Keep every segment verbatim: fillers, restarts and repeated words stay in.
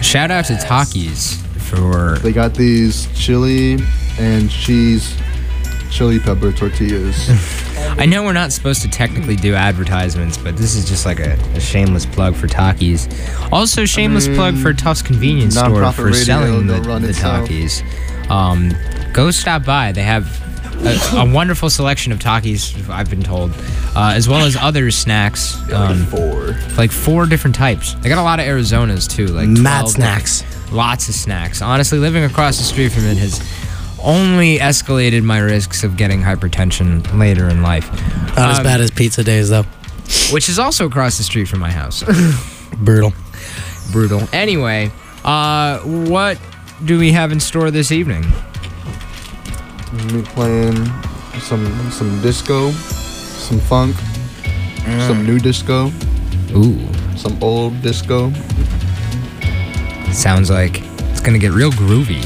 Shout out to Takis for... They got these chili and cheese chili pepper tortillas. I know we're not supposed to technically do advertisements, but this is just like a, a shameless plug for Takis. Also, shameless I mean, plug for Tufts Convenience Store for radio, selling the, run the itself. Takis. Um, go stop by. They have a, a wonderful selection of Takis, I've been told, uh, as well as other snacks. Um, Four. like four different types. They got a lot of Arizonas too. Like Mad twelve snacks. different- Lots of snacks. Honestly, living across the street from it has only escalated my risks of getting hypertension later in life. Not as Um, bad as pizza days, though. Which is also across the street from my house. Brutal. Brutal. Anyway, uh, what do we have in store this evening? Me playing some some disco, some funk, some new disco, Ooh, some old disco. sounds like it's gonna get real groovy.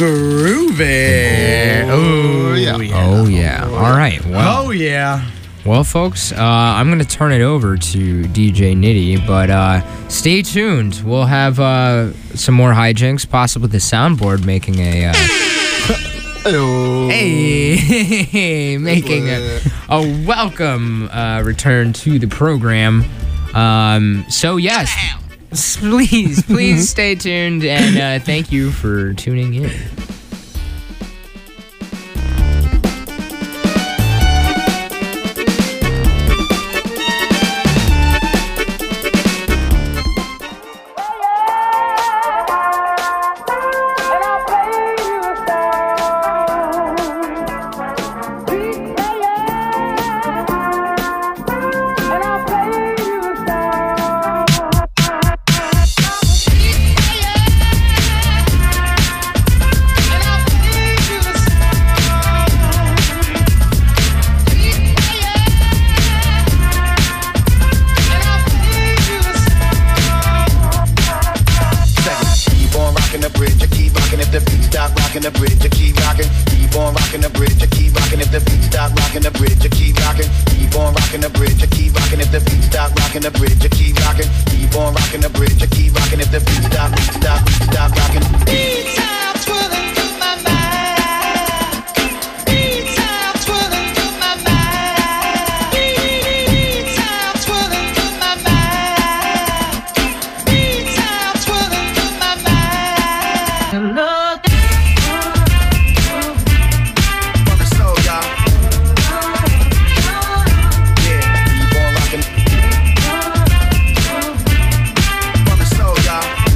Groovy. Oh, yeah. Oh yeah. All right. Well. Oh, yeah. Well, folks, uh, I'm going to turn it over to D J Nitty, but uh, stay tuned. We'll have uh, some more hijinks, possibly the soundboard making a... Uh, Hello. hey, making a, a welcome uh, return to the program. Um, so, yes, please, please stay tuned, and uh, thank you for tuning in. From the soul, y'all.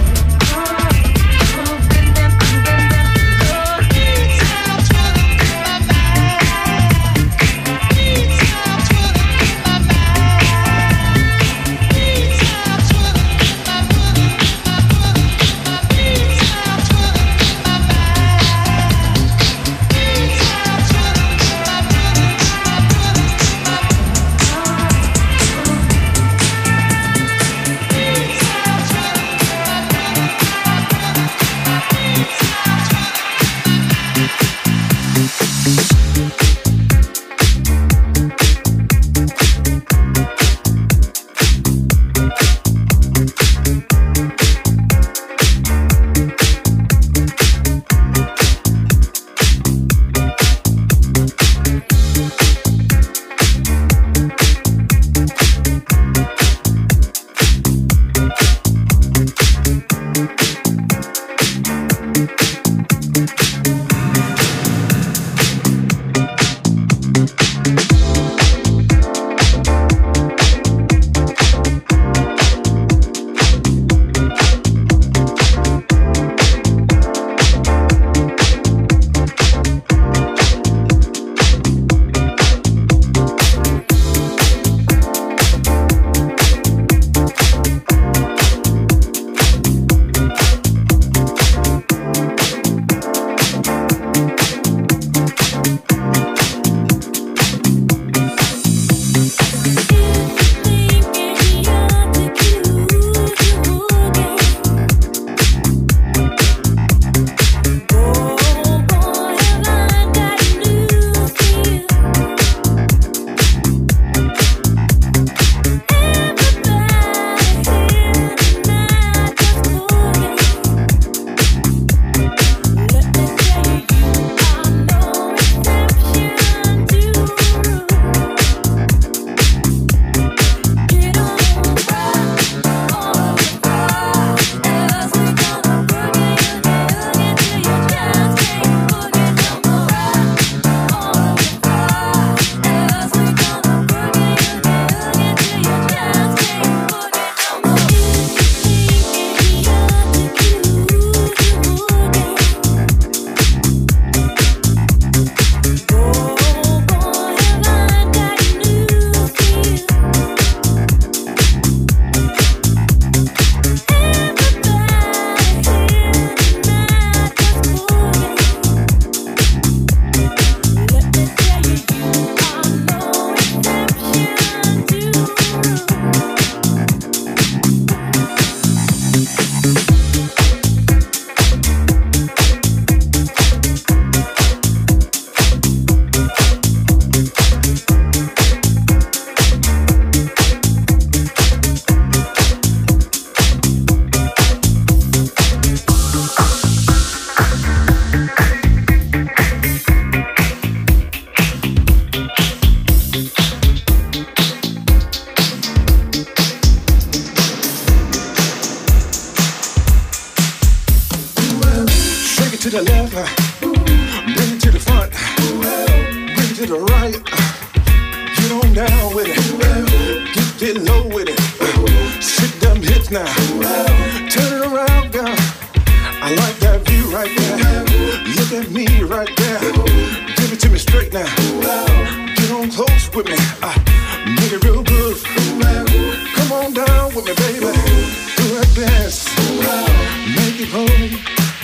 to the left, uh, bring it to the front, bring it to the right. Uh, get on down with it, get, get low with it. Uh, shake them hips now, turn it around, girl. I like that view right there. Look at me right there. Give it to me straight now. Get on close with me. Uh, make it real good. Come on down with me, baby. Do that dance. Make it home.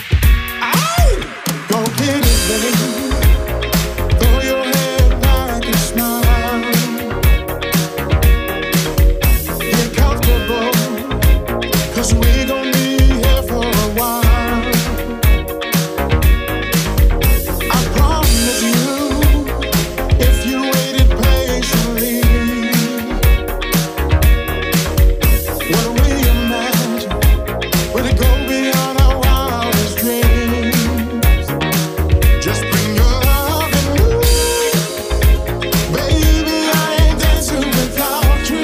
Go get it, baby. Throw your head back and smile. Get comfortable, 'cause we gon' be here for a while. I promise you, if you waited patiently, what we imagine, will it go beyond our wildest dreams? Just bring your love and me. Baby, I ain't dancing without you.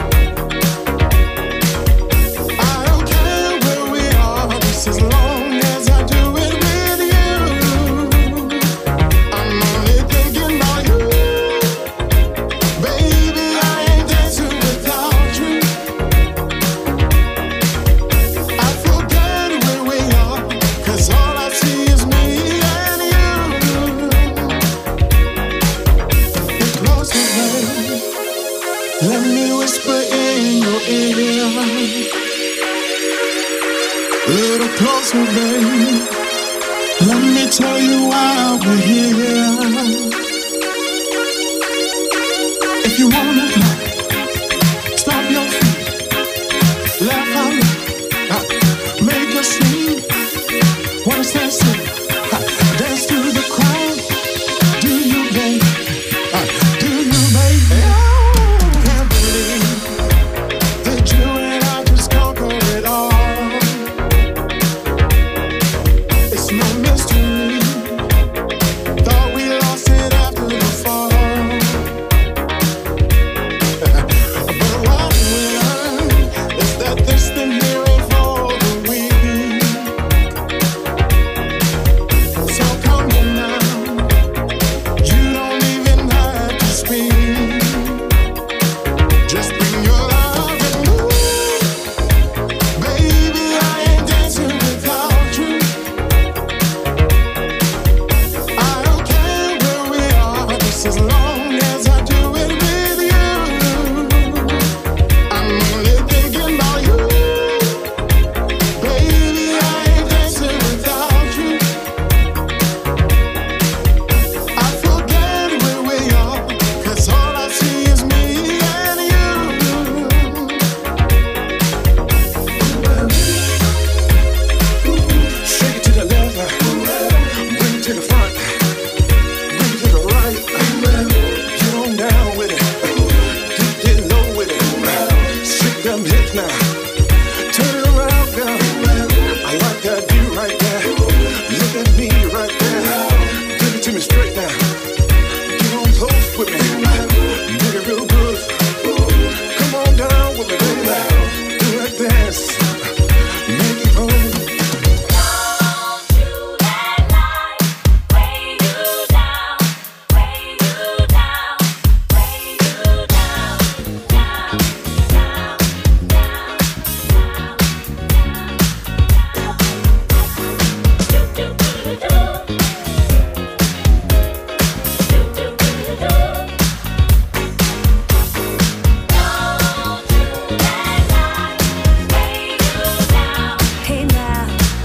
I don't care where we are, just as long as I do it with you. I'm only thinking about you. Baby, I ain't dancing without you. I forget where we are, 'cause all I see is me and you. Get closer, babe. Let me whisper in your ear. A little closer, babe. Let me tell you why we're here. If you wanna go, stop your feet. Laugh out loud. Uh, make a scene. Wanna stand still. Uh, dance to the crowd. Do you, babe? Uh, do you, babe? Oh, can't believe that you and I just conquered it all. It's no mystery. Thought we lost it after the fall. But what we learned is that this thing here ain't for the weak. So come on now, you don't even have to speak. Just bring your love and me. Baby, I ain't dancing without you. I don't care where we are, just as long as I do it with you. I'm only thinking about you. Baby, I ain't dancing without you. I forget where we are, 'cause all I see is me and you. Shake it to the left, bring it to the front, bring it to the right. Get on down with it, get, get low with it. Shake them hips now, turn it around, girl. I like that view right there. Look at me right there. Give it to me straight now. Get on close with me, make it real good. Come on down with me, baby. Do that dance, make it home. Hey now,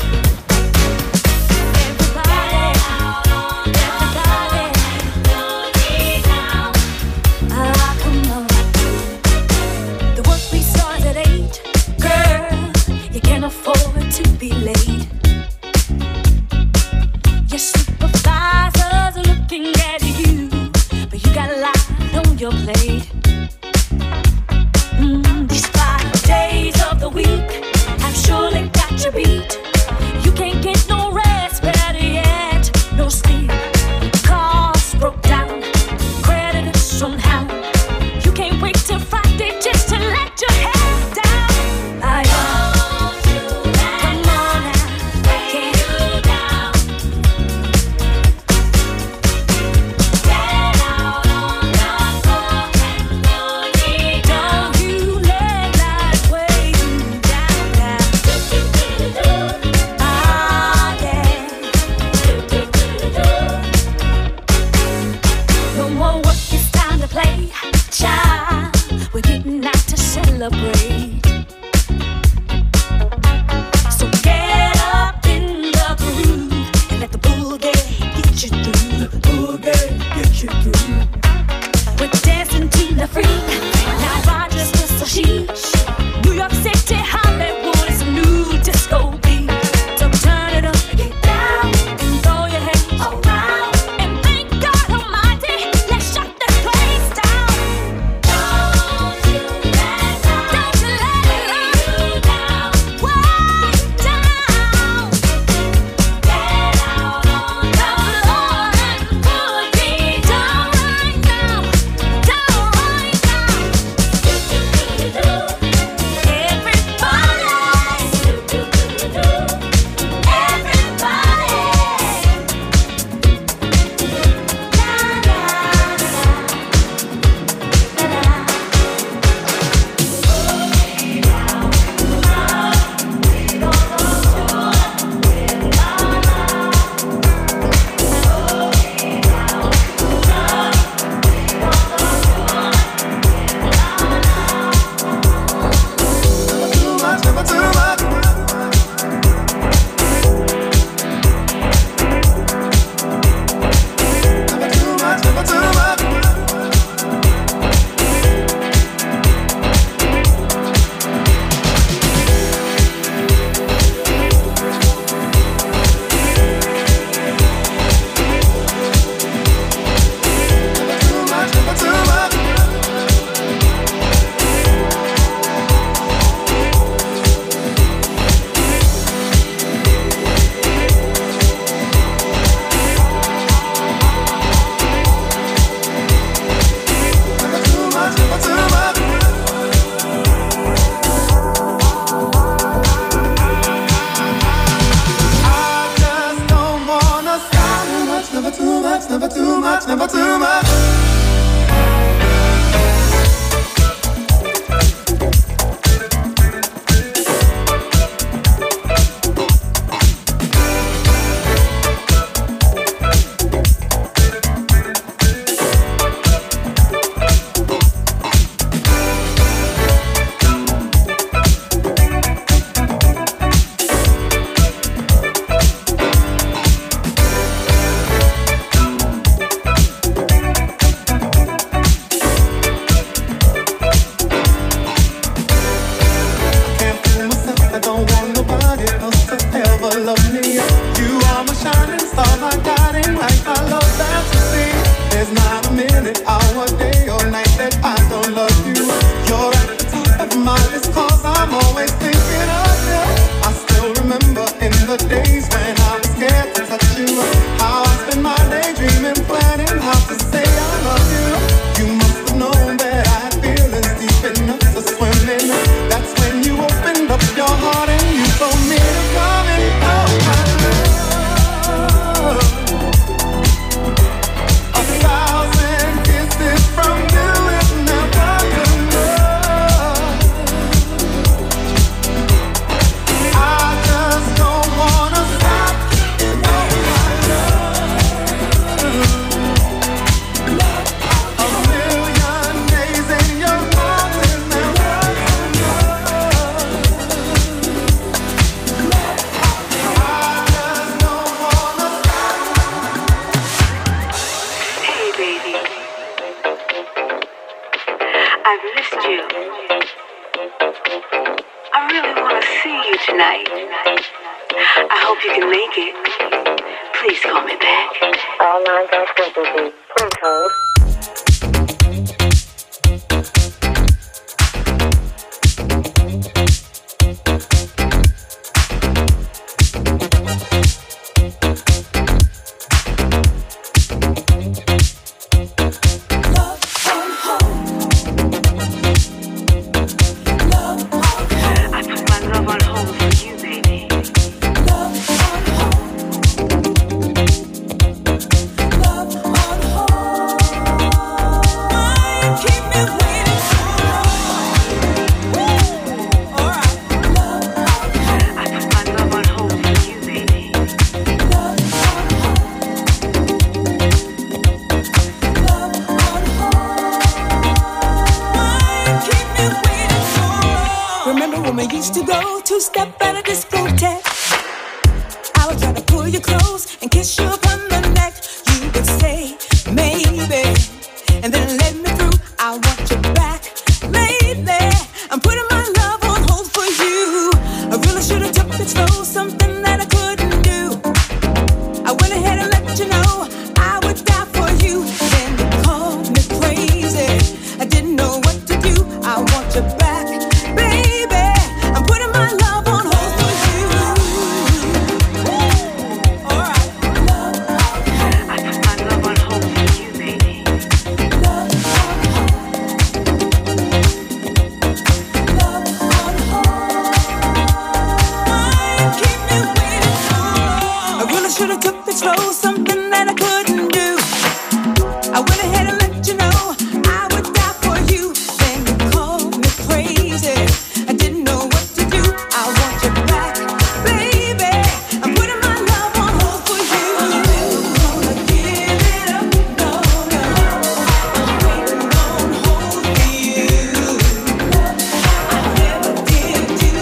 everybody, everybody, ah, come on. The work we start at eight, girl, you can't afford to be late. Your supervisors are looking at you, but you got a lot on your plate. Mm, these five days of the week have surely got you beat. You can't get no rest, better yet, no sleep. Cars broke down, creditors somehow. You can't wait till Friday just to let your head down. I come on now, can't never too much.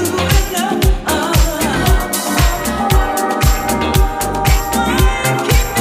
Keep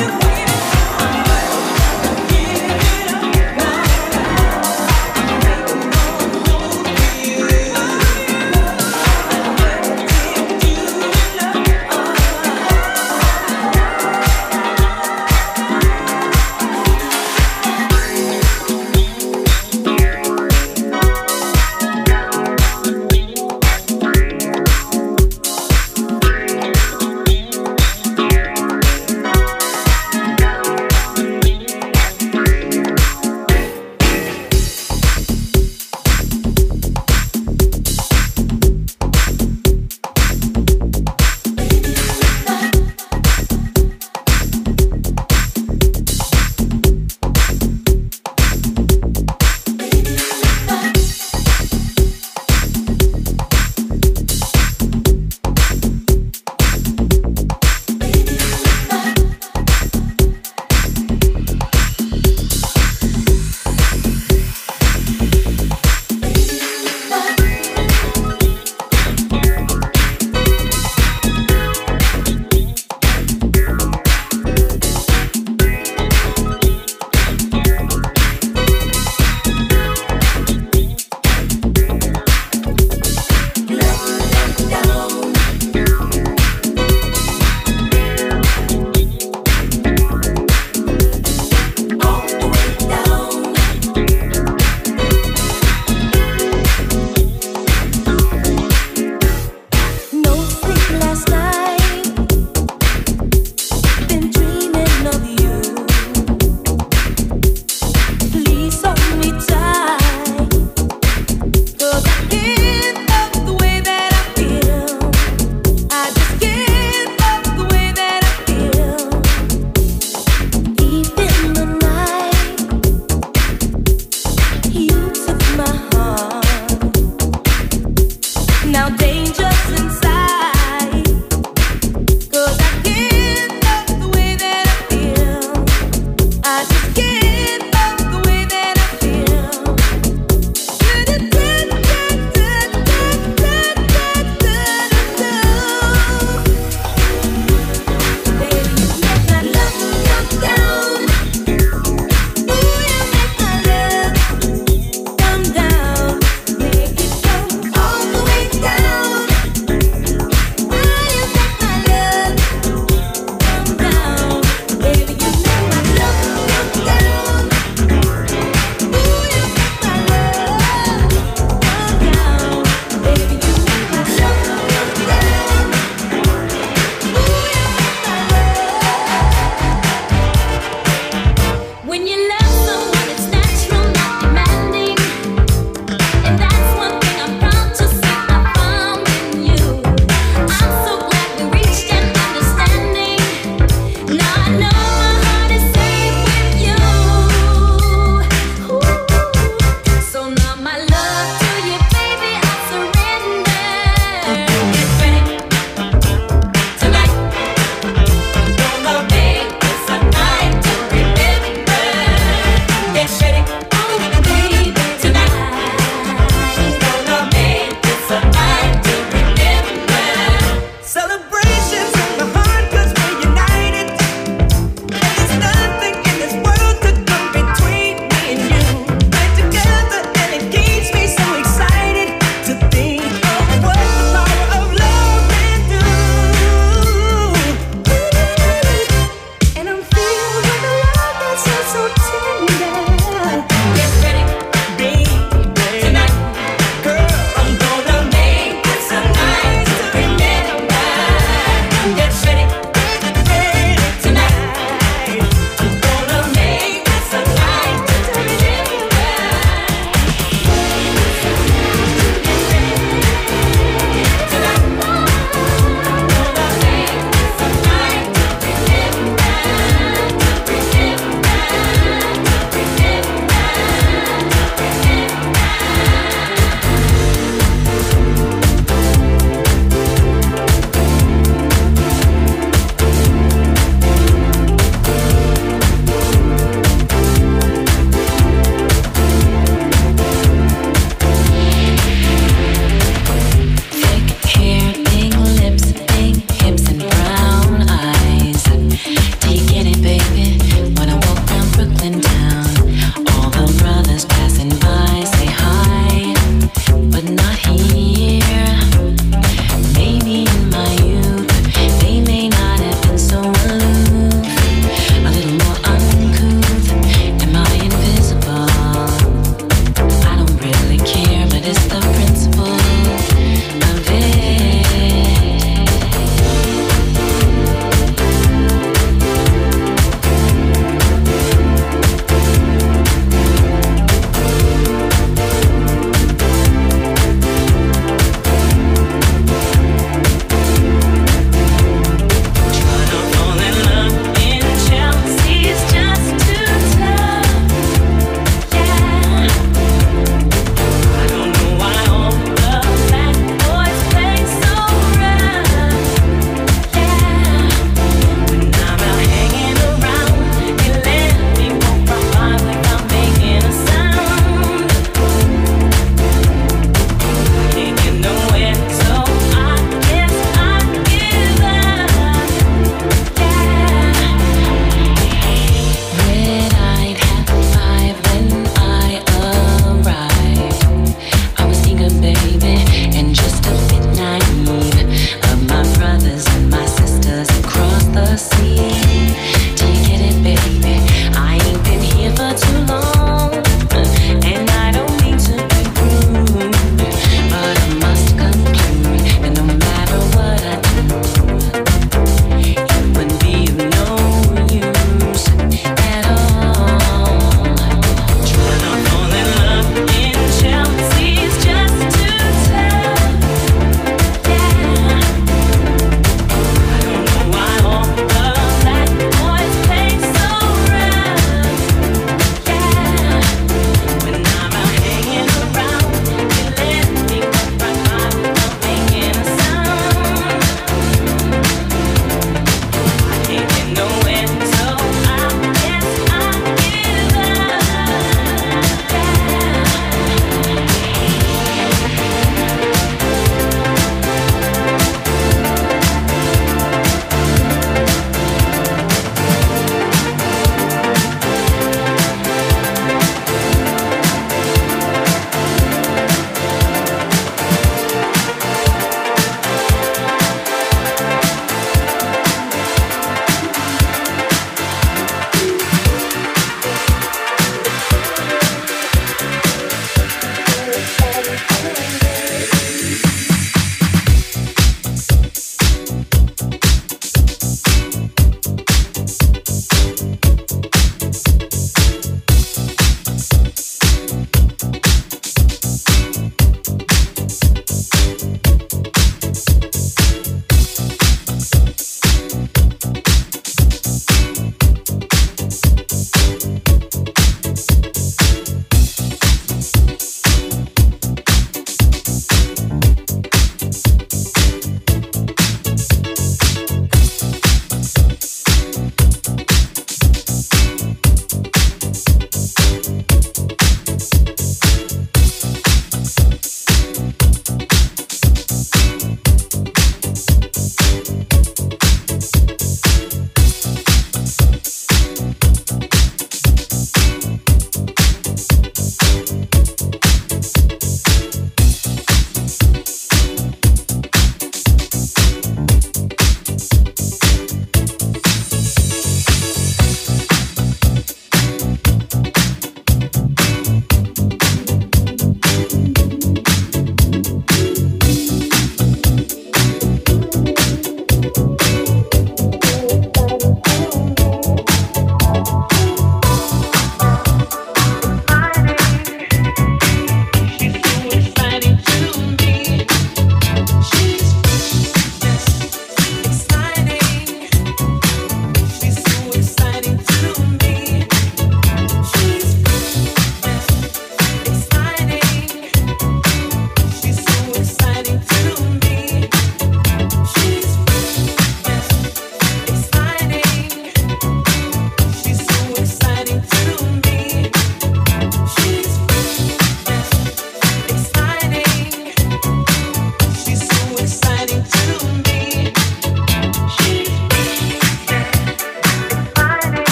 Just to tell, yeah. I don't know why all the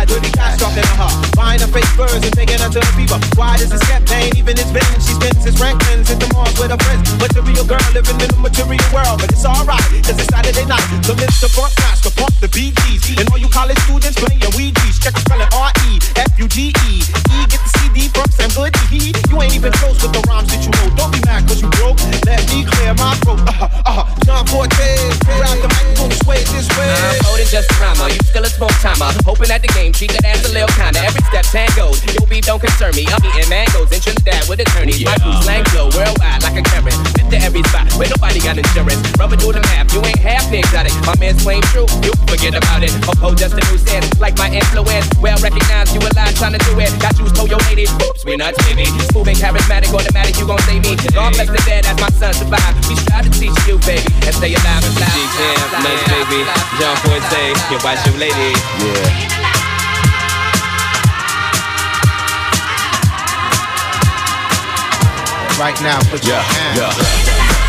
side, dirty cash talking to her. Buying her fake furs and taking her to the fever. Why does this kept ain't even his business? She spends his Franklin's at the malls with her friends. Material girl living in the material world, but it's alright, cause it's Saturday night. So Mister Funk Master, pump the B Gs. And all you college students playing Ouija's. Check the spelling R E F U G E. E, get the C D from Sam Goody. You ain't even close with the rhymes that you know. Don't be mad cause you broke. Let me clear my throat. Uh, uh, John Fortes, grab the microphone, sway this way. I'm more than just a rhymer, you still a smoke timer. Hoping that the game treat that ass a little kinda. Every step tangos, your beat don't concern me. I'm eating mangoes in Trinidad with attorneys. My crew slang flow worldwide like a current. Fit to every spot, where nobody got insurance. Rubber do the math, you ain't half the exotic. My man's claim true, you forget about it. Oh, just a new sense, like my influence. Well recognized, you alive trying to do it. Got you, told your lady, oops, we nuts, baby. Smooth and charismatic, automatic, you gon' save me. God bless the dead as my son survive. We strive to teach you, baby, and stay alive and fly. G-Cam, nice baby, John Forte, your watch your lady. Yeah. Right now, put your Yeah, hands yeah. up.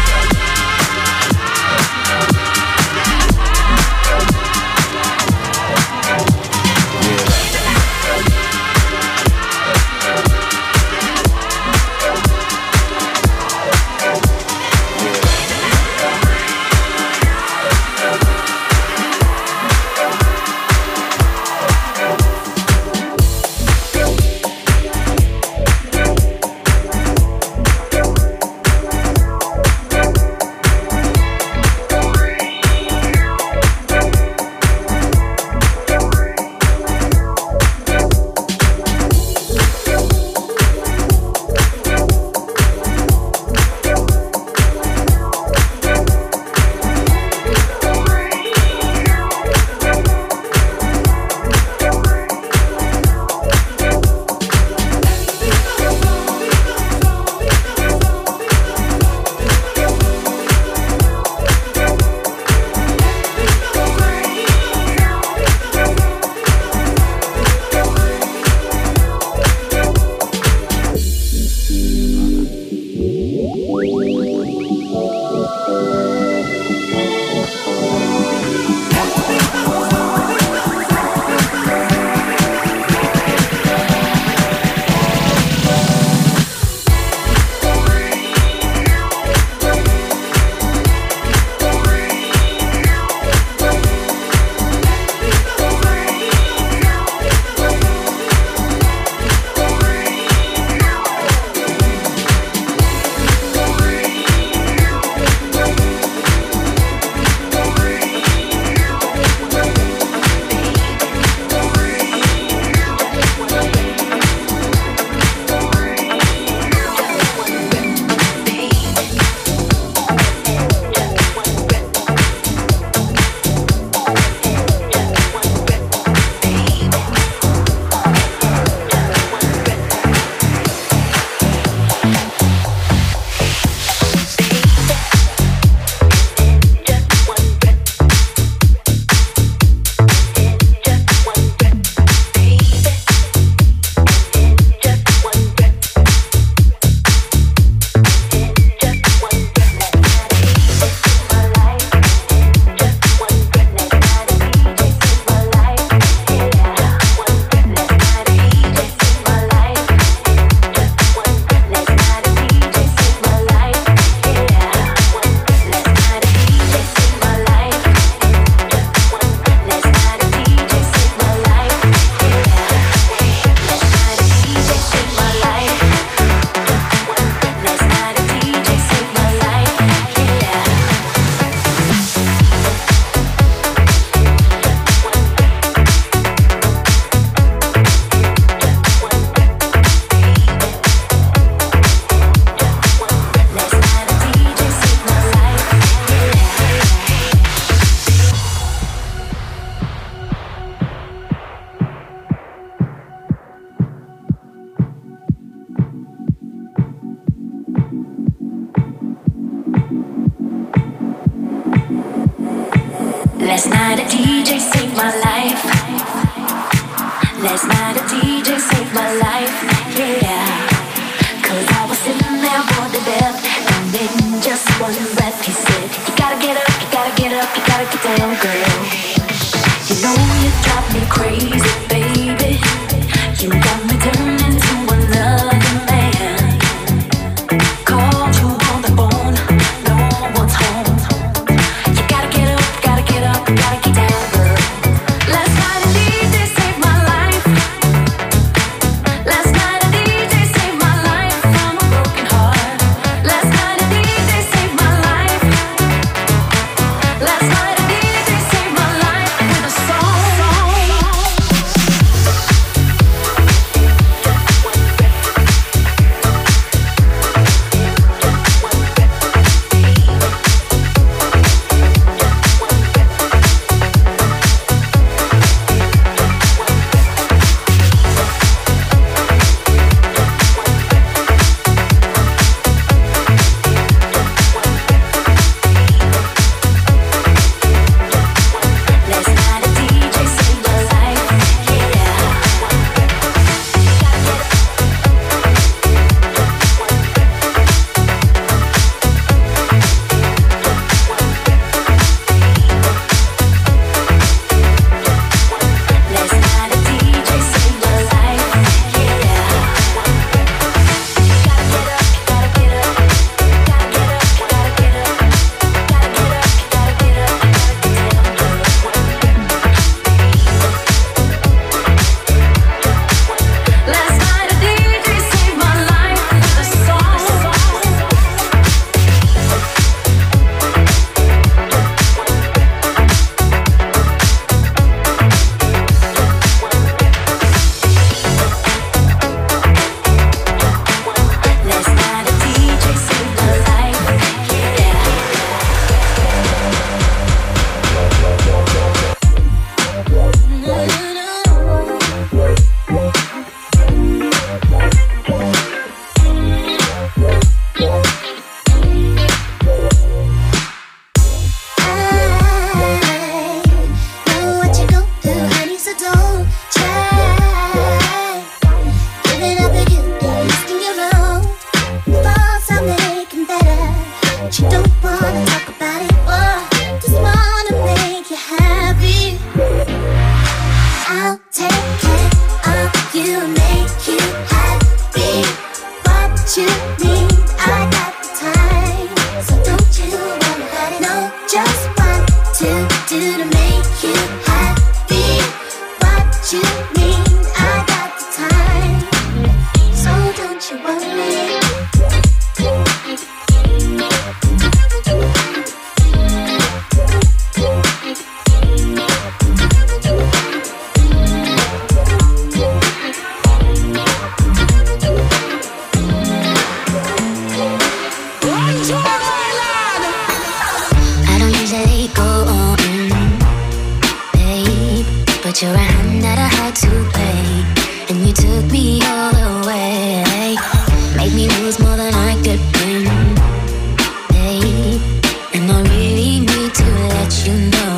Last night a D J saved my life. Last night a D J saved my life, yeah. Cause I was sitting there bored to death, and in just one breath he said, you gotta get up, you gotta get up, you gotta get down, girl. You know you drive me crazy, baby. I'll take care of you, make you happy. What you need, I got the time. So don't you wanna let it know just what to do to make you happy. What you need, I got the time. So don't you worry. But you're a hand that I had to pay, and you took me all away. Made me lose more than I could win, babe. And I really need to let you know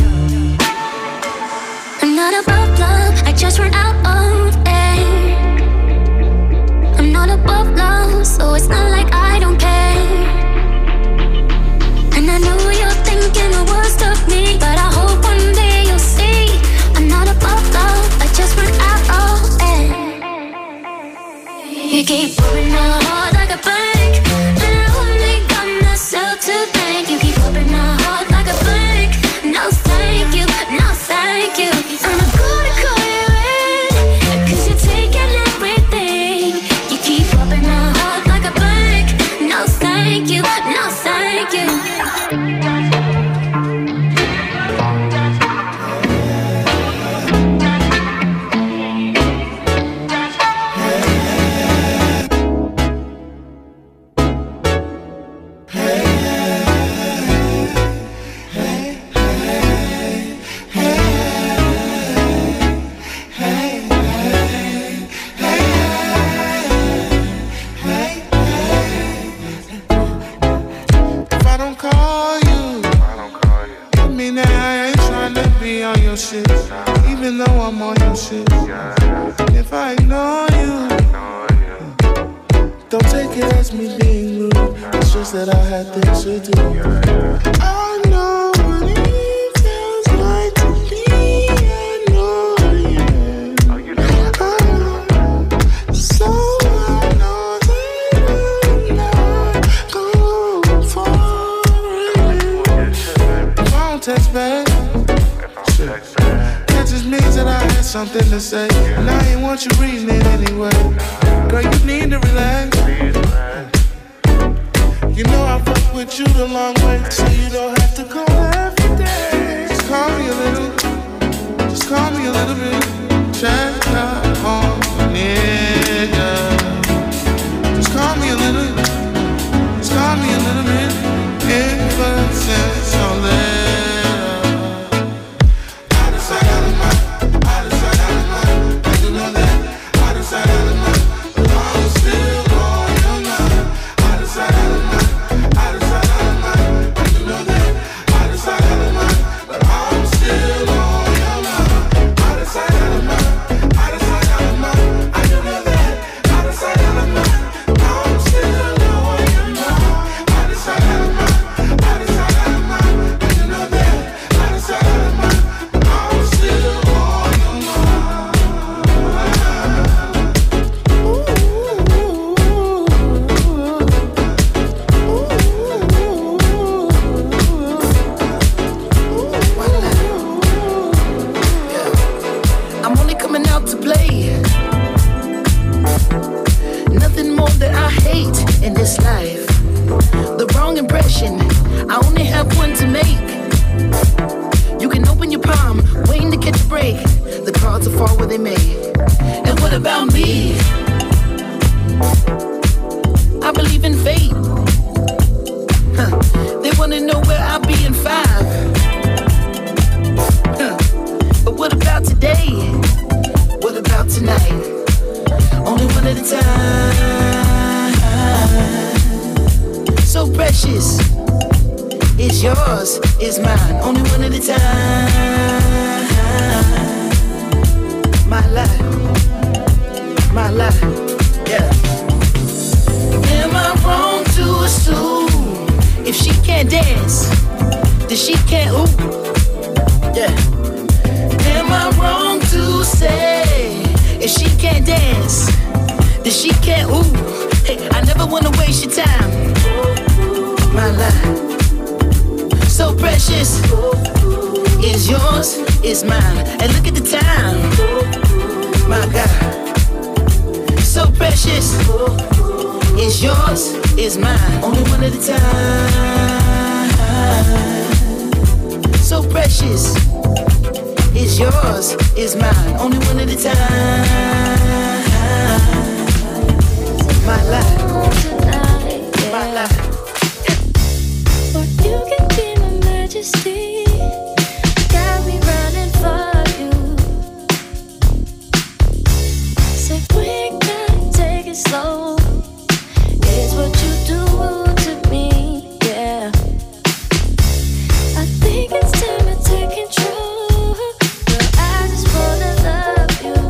I'm not above love, I just ran out of air. I'm not above love, so it's not like I don't care. And I know you're thinking the worst of me, but I hope one day you'll see I'm not above love, I just ran out of air. You keep opening my heart like a bank, and I only got myself to thank. You keep opening my heart like a bank. No thank you, no thank you. And I'm gonna call you in, cause you're taking everything. You keep opening my heart like a bank. No thank you, no thank you. Even though I'm on your shit, if I ignore you, don't take it as me being rude. It's just that I had things to do. I know what it feels like to be annoying. I know, so I know that I'm not going for it. Phone text back. That just means that I had something to say, and I ain't want you reading it anyway. Girl, you need to relax. You know I fuck with you the long way, so you don't have to call every day. Just call me a little, just call me a little bit. Check out on nigga. Just call me a little, just call me a little bit. Influences on later. precious. Is yours, is mine. And look at the time. My God. So precious. Is yours, is mine. Only one at a time. So precious. Is yours, is mine. Only one at a time. My life. My life. Or you can be my majesty. Got me running for you. Say we gotta take it slow. It's what you do to me, yeah. I think it's time to take control. Girl, I just wanna love you.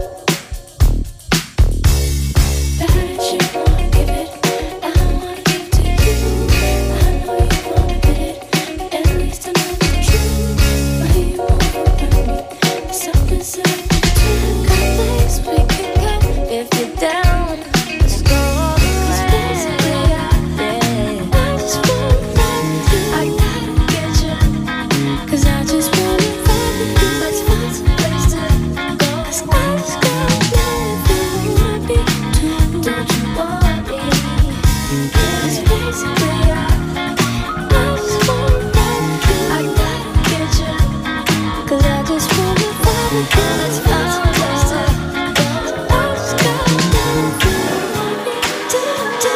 That you wanna give it, I wanna give to you. I know you wanna get it, at least I know the truth. Why you over me? Something said to got place we can go if you're down. Let's go all the way. Yeah. I just wanna love you. I gotta get you, 'cause I just wanna love you. Let's find some place to go. 'Cause I just gotta know if you want me too. Don't you want me? 'Cause basically I, I just wanna love you. I gotta get you, 'cause I just wanna love you. Let's find some place to go. I just gotta know if you want me too.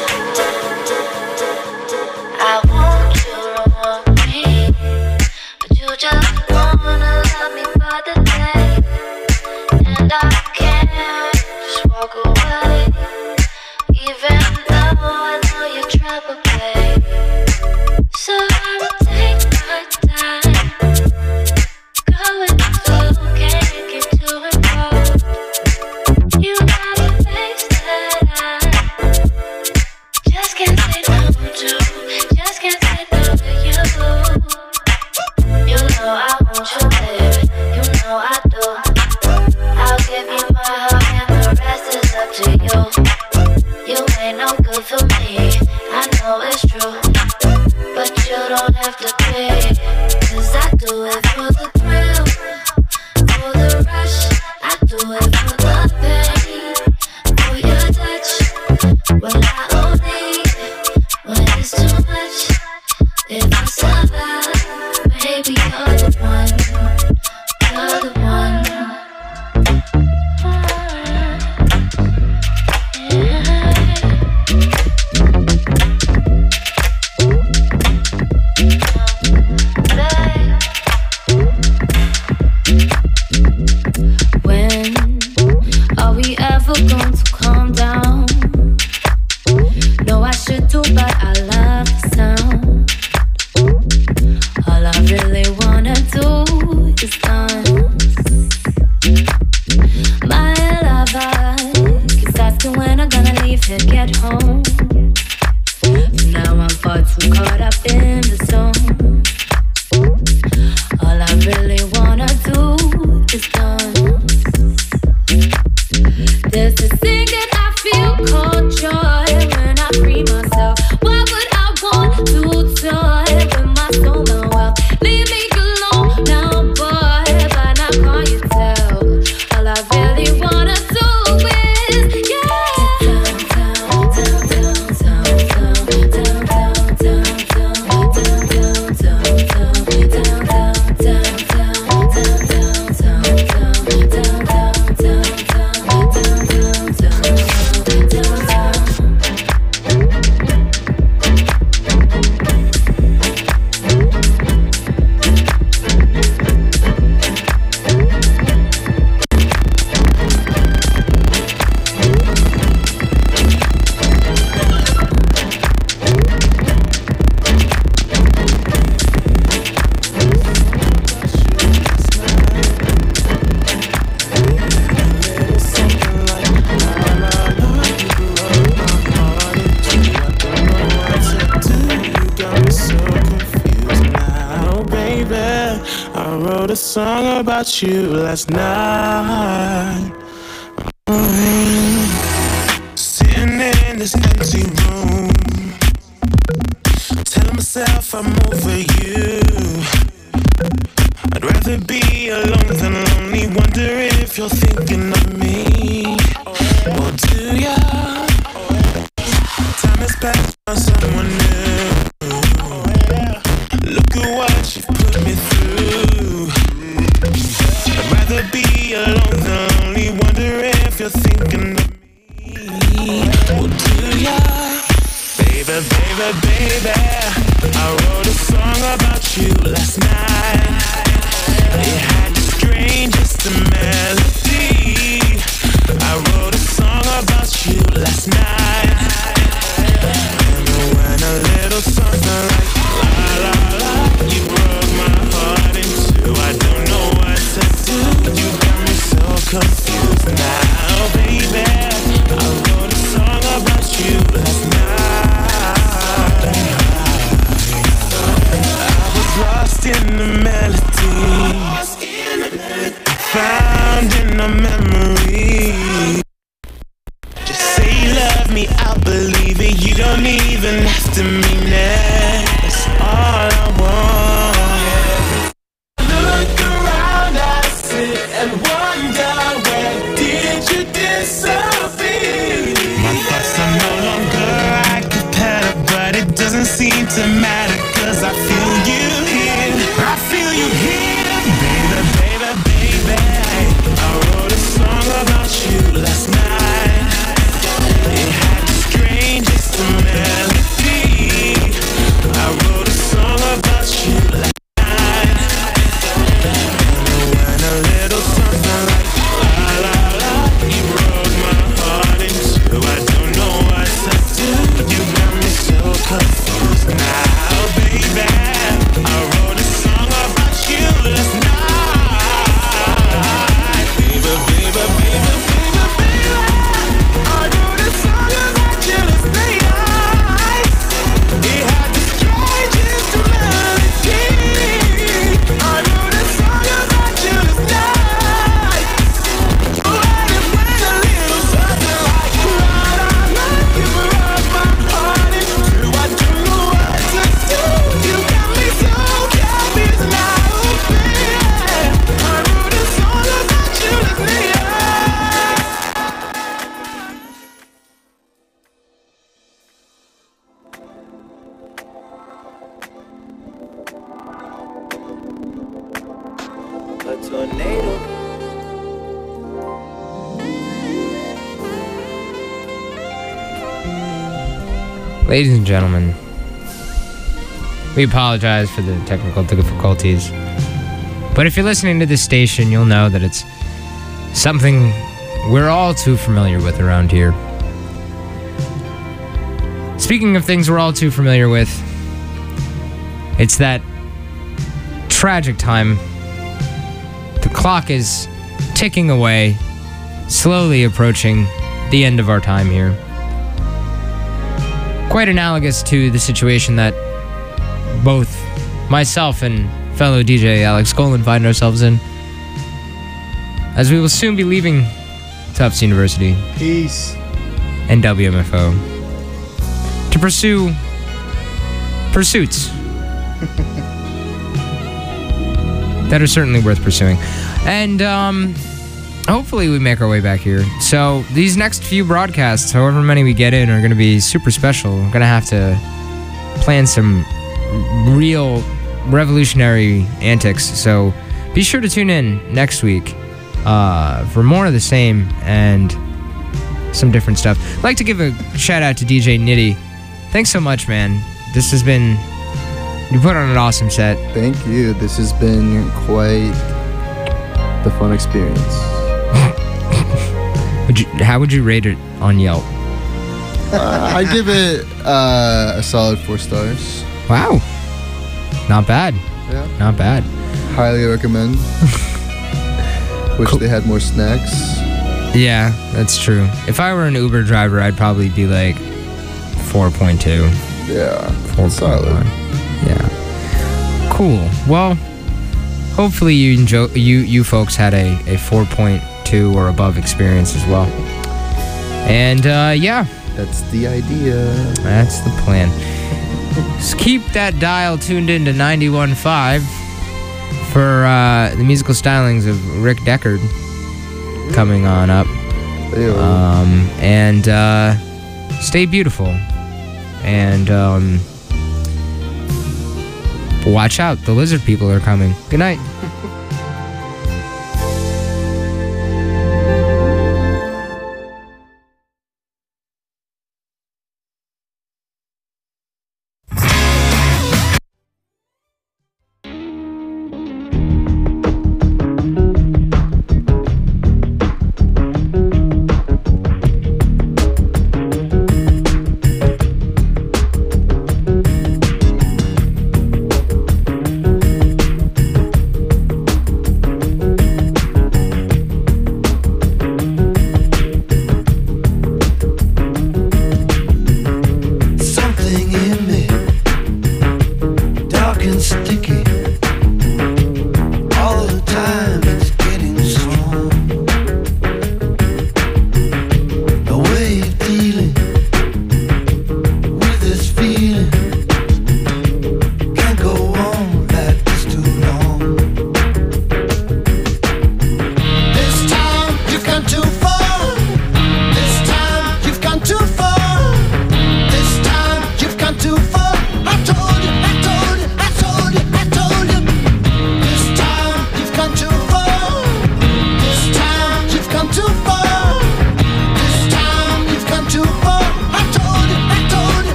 I want you to want me, but you just wanna love me for the day, and I can't just walk away, even though I know you're trouble, babe. So I'ma take my time, go with the flow, can't get too involved. You got a face that I just can't say no to, just can't say no to you. You know I want you, baby, you know I do. I'll give you my heart and the rest is up to you. You ain't no good for me, I know it's true, but you don't have to pay, 'cause I do it for the thrill, for the rush. I do it for the pain, for your touch. Well, I only when it's too much. If I survive, maybe you're the one, you're the one. When are we ever going to calm down? No, I should do, but I love the sound. All I really wanna do is dance. My lover keeps asking when I'm gonna leave to get home. Now I'm far too caught up in the zone. All I really wanna do is dance. There's this thing that I feel called joy when I free myself. Why would I want to toy with my soul and wealth? Leave me alone now, boy, but now can't you tell? All I really wanna do is, yeah. Down, down, down, down, down, down, down, down, down, down, down, down, down, down. wrote a song about you last night. Mm. Sitting in this empty room, telling myself I'm over you. thinking of me. Well, do ya? Time has passed on someone new. Look at what you put me through. I'd rather be alone than only wonder if you're thinking of me. Well, do ya? Baby, baby, baby, I wrote a song about you last night. It had the strangest melody. I wrote a song about you last night. And it went a little something like la la la. You broke my heart in two. I don't know what to do. You got me so confused now, baby. I wrote a song about you last night. I was lost in the melody, found in a memory. Just say you love me, I'll believe it. You don't even have to mean it. That's all I want. Look around, I sit and wonder, where did you disappear? My thoughts are no longer I compare, but it doesn't seem to matter, cause I feel you here. I feel you here, baby, baby, baby. I wrote a song about you last night. It had the strangest melody. I wrote a song about you last night. And it went a little something like la la la. You broke my heart in two. I don't know what to do. You got me so confused now, baby. I wrote a song about you last night. Baby, baby, baby, baby, baby. I wrote a song about you last night. It had the strangest melody. I wrote a song about you last night. Oh, and it went a little something like la la la. You broke my heart in two. I don't know what to do. You got me so confused now, baby. I wrote a song about you last night. A tornado. Ladies and gentlemen, we apologize for the technical difficulties. But if you're listening to this station, you'll know that it's something we're all too familiar with around here. Speaking of things we're all too familiar with, it's that tragic time. The clock is ticking away, slowly approaching the end of our time here. Quite analogous to the situation that both myself and fellow D J Alex Golan find ourselves in, as we will soon be leaving Tufts University. Peace. And W M F O to pursue pursuits that are certainly worth pursuing. And um, hopefully we make our way back here. So these next few broadcasts, however many we get in, are going to be super special. We're going to have to plan some real revolutionary antics. So be sure to tune in next week uh, for more of the same and some different stuff. I'd like to give a shout out to D J Nitty. Thanks so much, man. This has been, you put on an awesome set. Thank you. This has been quite the fun experience. Would you, how would you rate it on Yelp? uh, I give it uh, a solid four stars. Wow. Not bad. Yeah. Not bad. Highly recommend. Wish Cool. they had more snacks. Yeah, that's true. If I were an Uber driver, I'd probably be like four point two. Yeah. four Solid. point one. Yeah. Cool. Well, hopefully you enjoy, you you folks had a, a four point two or above experience as well. And uh, yeah, That's the idea. that's the plan. Just keep that dial tuned in to ninety-one point five for uh, the musical stylings of Rick Deckard. coming on up. Um, and uh, stay beautiful. And um, watch out. The lizard people are coming. Good night.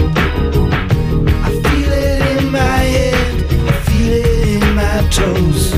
toes.